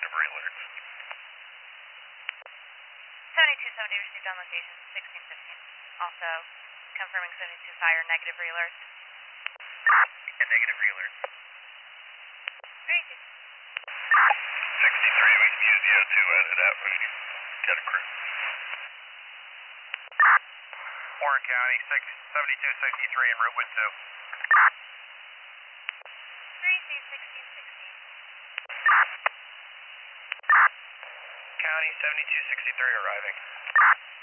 negative re-alerts. 7270 received on location 1615. Also confirming 72 fire, negative re-alerts. And negative re-alerts. 32. 63, we can use the O2 at Atbush. Got a crew. Warren County, 7263 en route with 2. 3C1660. County, 7263 arriving.